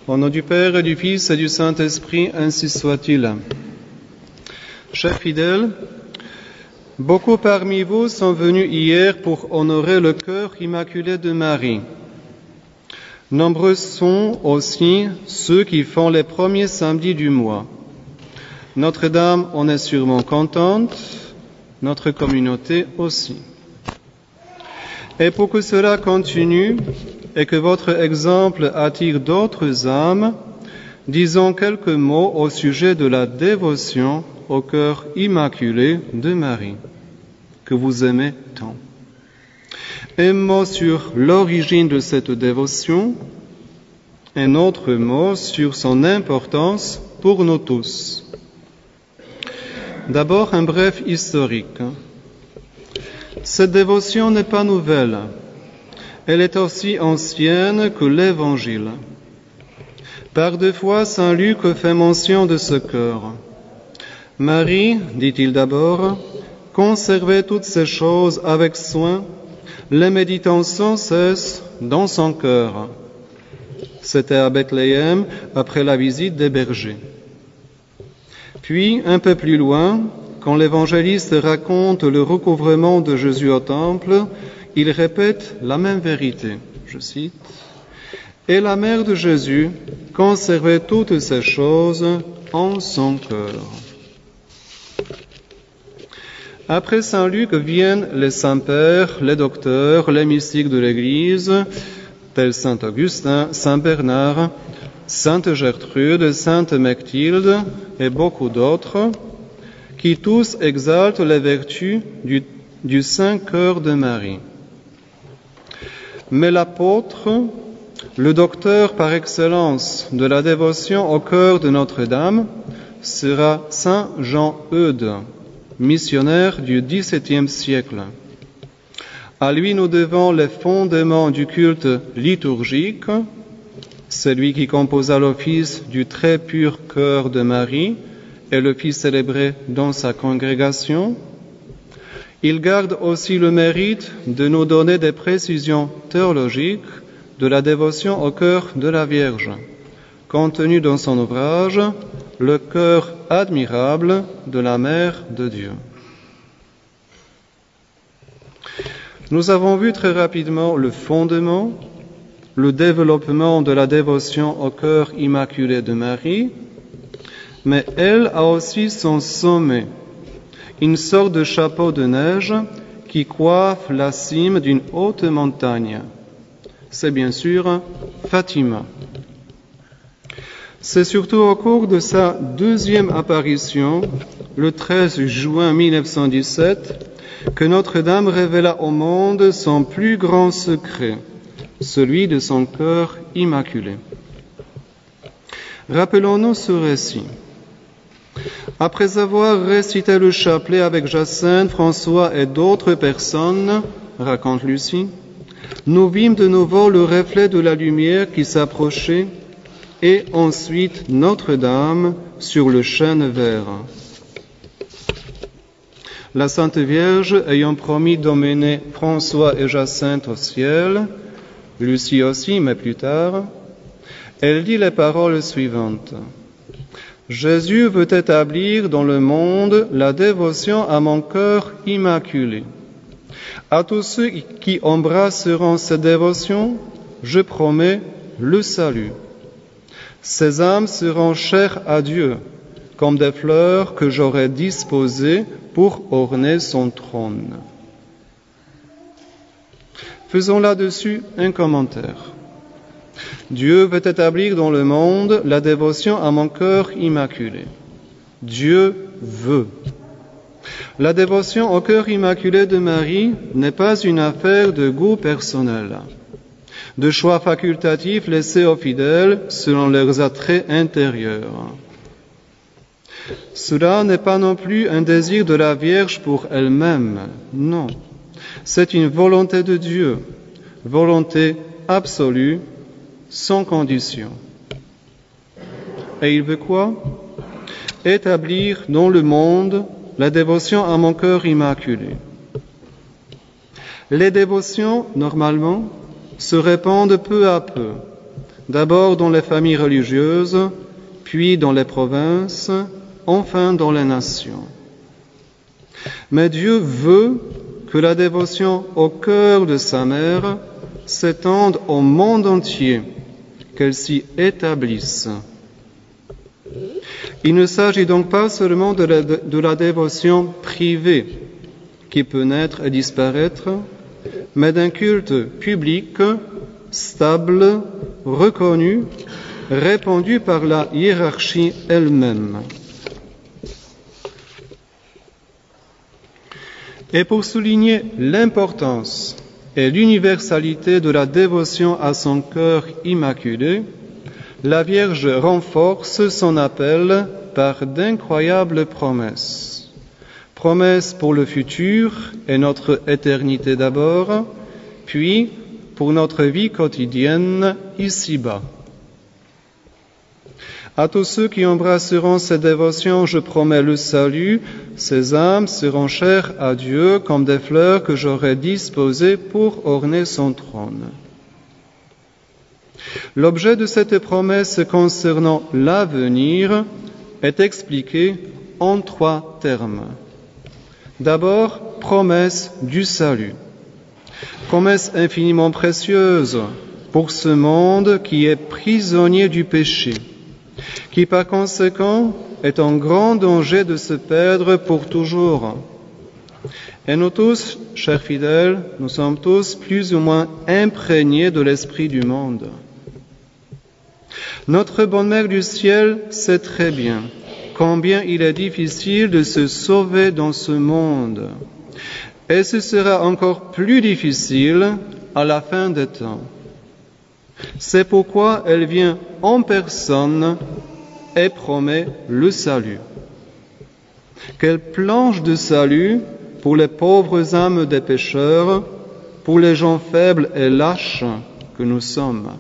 Au nom du Père et du Fils et du Saint-Esprit, ainsi soit-il. Chers fidèles, beaucoup parmi vous sont venus hier pour honorer le cœur immaculé de Marie. Nombreux sont aussi ceux qui font les premiers samedis du mois. Notre-Dame en est sûrement contente, notre communauté aussi. Et pour que cela continue et que votre exemple attire d'autres âmes, disons quelques mots au sujet de la dévotion au cœur immaculé de Marie, que vous aimez tant. Un mot sur l'origine de cette dévotion, un autre mot sur son importance pour nous tous. D'abord, un bref historique. Cette dévotion n'est pas nouvelle. Elle est aussi ancienne que l'Évangile. Par deux fois, saint Luc fait mention de ce cœur. Marie, dit-il d'abord, conservait toutes ces choses avec soin, les méditant sans cesse dans son cœur. C'était à Bethléem, après la visite des bergers. Puis, un peu plus loin, quand l'évangéliste raconte le recouvrement de Jésus au temple, il répète la même vérité. Je cite, « Et la mère de Jésus conservait toutes ces choses en son cœur. » Après saint Luc viennent les saints-pères, les docteurs, les mystiques de l'Église, tels saint Augustin, saint Bernard, sainte Gertrude, sainte Mechtilde et beaucoup d'autres, qui tous exaltent les vertus du saint cœur de Marie. Mais l'apôtre, le docteur par excellence de la dévotion au cœur de Notre-Dame, sera saint Jean-Eudes, missionnaire du XVIIe siècle. À lui nous devons les fondements du culte liturgique, celui qui composa l'office du très pur cœur de Marie et le fit célébrer dans sa congrégation. Il garde aussi le mérite de nous donner des précisions théologiques de la dévotion au cœur de la Vierge, contenues dans son ouvrage « Le cœur admirable de la Mère de Dieu ». Nous avons vu très rapidement le fondement, le développement de la dévotion au cœur immaculé de Marie, mais elle a aussi son sommet, une sorte de chapeau de neige qui coiffe la cime d'une haute montagne. C'est bien sûr Fatima. C'est surtout au cours de sa deuxième apparition, le 13 juin 1917, que Notre-Dame révéla au monde son plus grand secret, celui de son cœur immaculé. Rappelons-nous ce récit. Après avoir récité le chapelet avec Jacinthe, François et d'autres personnes, raconte Lucie, nous vîmes de nouveau le reflet de la lumière qui s'approchait et ensuite Notre-Dame sur le chêne vert. La Sainte Vierge ayant promis d'emmener François et Jacinthe au ciel, Lucie aussi, mais plus tard, elle dit les paroles suivantes. Jésus veut établir dans le monde la dévotion à mon cœur immaculé. À tous ceux qui embrasseront cette dévotion, je promets le salut. Ces âmes seront chères à Dieu, comme des fleurs que j'aurai disposées pour orner son trône. Faisons là-dessus un commentaire. Dieu veut établir dans le monde la dévotion à mon cœur immaculé. Dieu veut. La dévotion au cœur immaculé de Marie n'est pas une affaire de goût personnel, de choix facultatifs laissés aux fidèles selon leurs attraits intérieurs. Cela n'est pas non plus un désir de la Vierge pour elle-même, non. C'est une volonté de Dieu, volonté absolue, sans condition. Et il veut quoi? Établir dans le monde la dévotion à mon cœur immaculé. Les dévotions, normalement, se répandent peu à peu, d'abord dans les familles religieuses, puis dans les provinces, enfin dans les nations. Mais Dieu veut que la dévotion au cœur de sa mère s'étende au monde entier, qu'elle s'y établisse. Il ne s'agit donc pas seulement de la dévotion privée qui peut naître et disparaître, mais d'un culte public, stable, reconnu, répandu par la hiérarchie elle-même. Et pour souligner l'importance et l'universalité de la dévotion à son cœur immaculé, la Vierge renforce son appel par d'incroyables promesses. Promesses pour le futur et notre éternité d'abord, puis pour notre vie quotidienne ici-bas. À tous ceux qui embrasseront cette dévotion, je promets le salut. Ces âmes seront chères à Dieu comme des fleurs que j'aurai disposées pour orner son trône. L'objet de cette promesse concernant l'avenir est expliqué en 3 termes. D'abord, promesse du salut. Promesse infiniment précieuse pour ce monde qui est prisonnier du péché, qui par conséquent est en grand danger de se perdre pour toujours. Et nous tous, chers fidèles, nous sommes tous plus ou moins imprégnés de l'esprit du monde. Notre bonne Mère du ciel sait très bien combien il est difficile de se sauver dans ce monde. Et ce sera encore plus difficile à la fin des temps. C'est pourquoi elle vient en personne et promet le salut. Quelle planche de salut pour les pauvres âmes des pécheurs, pour les gens faibles et lâches que nous sommes.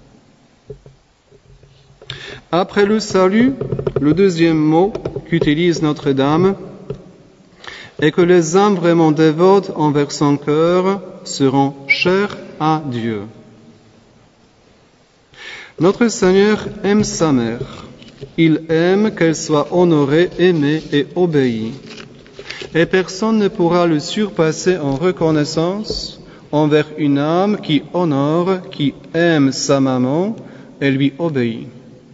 Après le salut, le deuxième mot qu'utilise Notre-Dame est que les âmes vraiment dévotes envers son cœur seront chères à Dieu. Notre Seigneur aime sa mère. Il aime qu'elle soit honorée, aimée et obéie. Et personne ne pourra le surpasser en reconnaissance envers une âme qui honore, qui aime sa maman et lui obéit.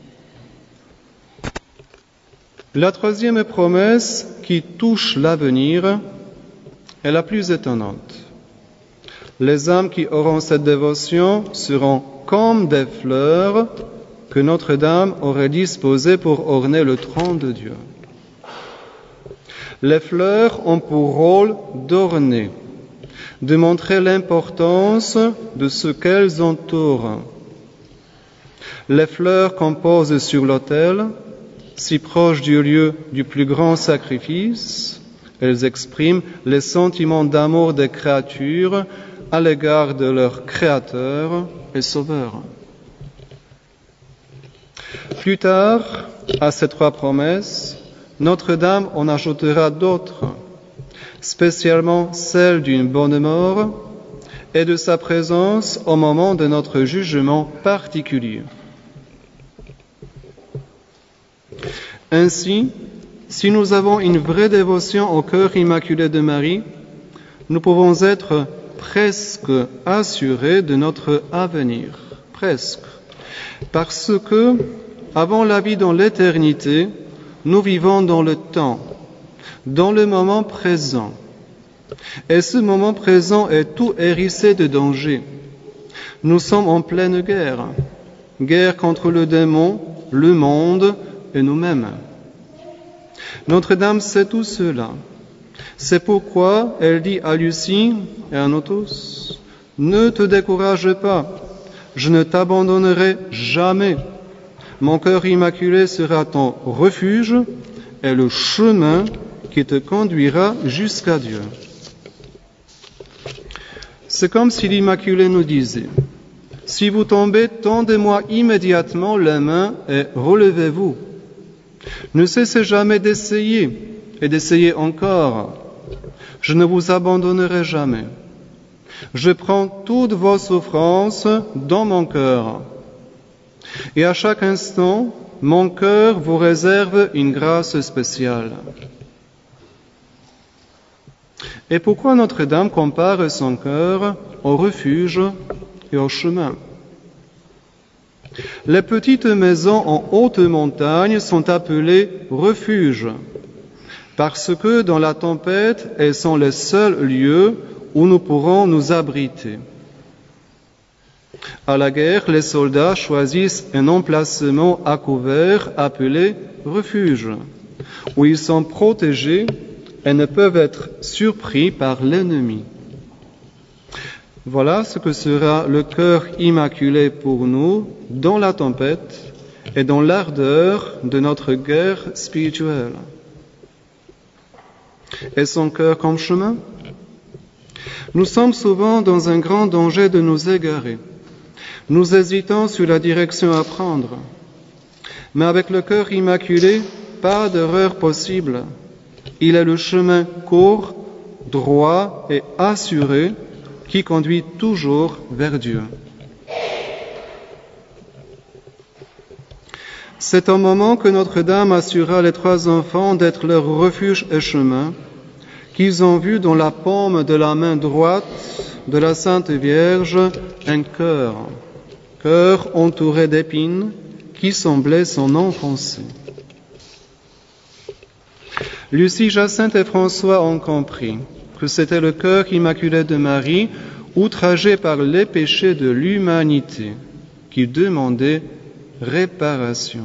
La troisième promesse qui touche l'avenir est la plus étonnante. Les âmes qui auront cette dévotion seront comme des fleurs que Notre-Dame aurait disposées pour orner le trône de Dieu. Les fleurs ont pour rôle d'orner, de montrer l'importance de ce qu'elles entourent. Les fleurs qu'on pose sur l'autel, si proches du lieu du plus grand sacrifice, elles expriment les sentiments d'amour des créatures à l'égard de leur Créateur et Sauveur. Plus tard, à ces 3 promesses, Notre-Dame en ajoutera d'autres, spécialement celle d'une bonne mort et de sa présence au moment de notre jugement particulier. Ainsi, si nous avons une vraie dévotion au cœur immaculé de Marie, nous pouvons être presque assurés de notre avenir. Presque. Parce que, avant la vie dans l'éternité, nous vivons dans le temps, dans le moment présent. Et ce moment présent est tout hérissé de dangers. Nous sommes en pleine guerre. Guerre contre le démon, le monde et nous-mêmes. Notre-Dame sait tout cela. C'est pourquoi elle dit à Lucie et à nous tous, « Ne te décourage pas, je ne t'abandonnerai jamais. Mon cœur immaculé sera ton refuge et le chemin qui te conduira jusqu'à Dieu. » C'est comme si l'Immaculée nous disait, « Si vous tombez, tendez-moi immédiatement la main et relevez-vous. Ne cessez jamais d'essayer et d'essayer encore. Je ne vous abandonnerai jamais. Je prends toutes vos souffrances dans mon cœur. Et à chaque instant, mon cœur vous réserve une grâce spéciale. Et pourquoi Notre-Dame compare son cœur au refuge et au chemin? Les petites maisons en haute montagne sont appelées refuges, parce que dans la tempête, elles sont les seuls lieux où nous pourrons nous abriter. À la guerre, les soldats choisissent un emplacement à couvert appelé refuge, où ils sont protégés et ne peuvent être surpris par l'ennemi. Voilà ce que sera le cœur immaculé pour nous dans la tempête et dans l'ardeur de notre guerre spirituelle. Et son cœur comme chemin? Nous sommes souvent dans un grand danger de nous égarer. Nous hésitons sur la direction à prendre. Mais avec le cœur immaculé, pas d'erreur possible. Il est le chemin court, droit et assuré qui conduit toujours vers Dieu. C'est au moment que Notre-Dame assura les 3 enfants d'être leur refuge et chemin, qu'ils ont vu dans la paume de la main droite de la Sainte Vierge un cœur entouré d'épines qui semblait s'en enfoncer. Lucie, Jacinthe et François ont compris que c'était le cœur immaculé de Marie, outragé par les péchés de l'humanité, qui demandait réparation.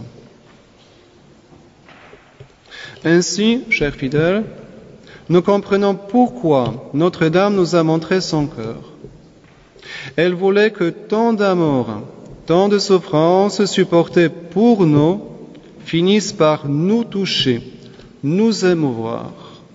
Ainsi, chers fidèles, nous comprenons pourquoi Notre-Dame nous a montré son cœur. Elle voulait que tant d'amour, tant de souffrances supportées pour nous finissent par nous toucher, nous émouvoir.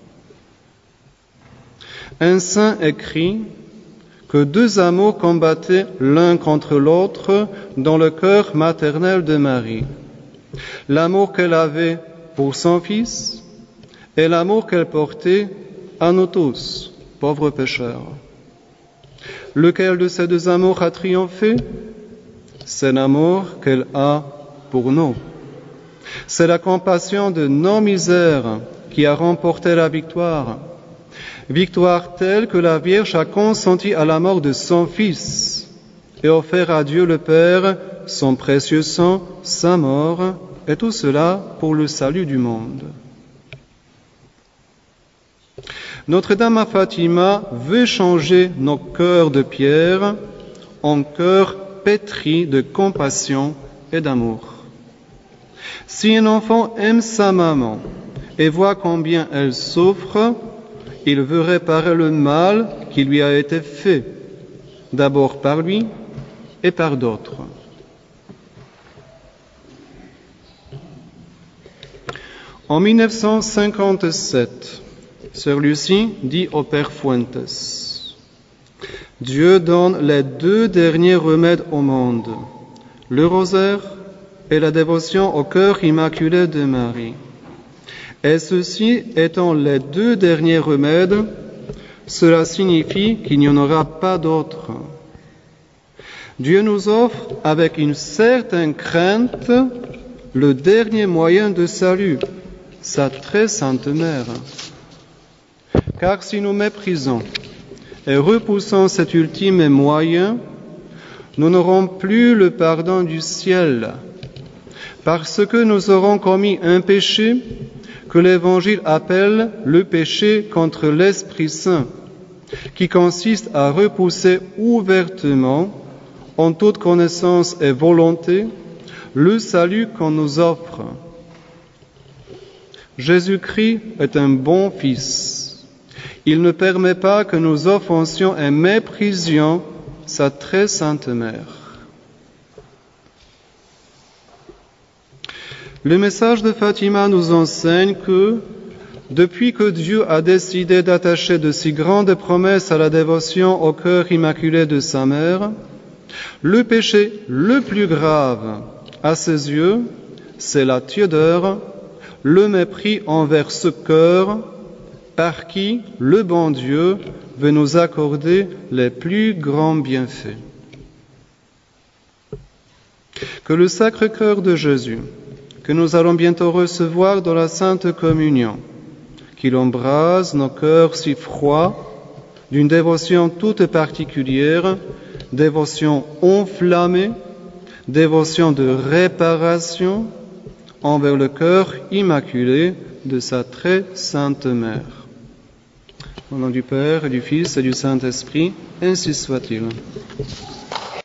Un saint écrit que 2 amours combattaient l'un contre l'autre dans le cœur maternel de Marie. L'amour qu'elle avait pour son Fils et l'amour qu'elle portait à nous tous, pauvres pécheurs. Lequel de ces 2 amours a triomphé? C'est l'amour qu'elle a pour nous. C'est la compassion de nos misères qui a remporté la victoire. Victoire telle que la Vierge a consenti à la mort de son Fils et offert à Dieu le Père son précieux sang, sa mort, et tout cela pour le salut du monde. Notre-Dame à Fatima veut changer nos cœurs de pierre en cœurs pétris de compassion et d'amour. Si un enfant aime sa maman et voit combien elle souffre, il veut réparer le mal qui lui a été fait, d'abord par lui et par d'autres. En 1957, Sœur Lucie dit au Père Fuentes: Dieu donne les 2 derniers remèdes au monde, le rosaire et la dévotion au cœur immaculé de Marie. Et ceci étant les 2 derniers remèdes, cela signifie qu'il n'y en aura pas d'autres. Dieu nous offre avec une certaine crainte le dernier moyen de salut, sa très sainte mère. Car si nous méprisons et repoussons cet ultime moyen, nous n'aurons plus le pardon du ciel, parce que nous aurons commis un péché que l'Évangile appelle le péché contre l'Esprit Saint, qui consiste à repousser ouvertement, en toute connaissance et volonté, le salut qu'on nous offre. Jésus-Christ est un bon Fils. Il ne permet pas que nous offensions et méprisions sa très sainte mère. Le message de Fatima nous enseigne que, depuis que Dieu a décidé d'attacher de si grandes promesses à la dévotion au cœur immaculé de sa mère, le péché le plus grave à ses yeux, c'est la tiédeur, le mépris envers ce cœur par qui le bon Dieu veut nous accorder les plus grands bienfaits. que le Sacré-Cœur de Jésus, que nous allons bientôt recevoir dans la Sainte Communion, qu'il embrase nos cœurs si froids d'une dévotion toute particulière, dévotion enflammée, dévotion de réparation envers le cœur immaculé de sa très sainte Mère. Au nom du Père et du Fils et du Saint-Esprit, ainsi soit-il.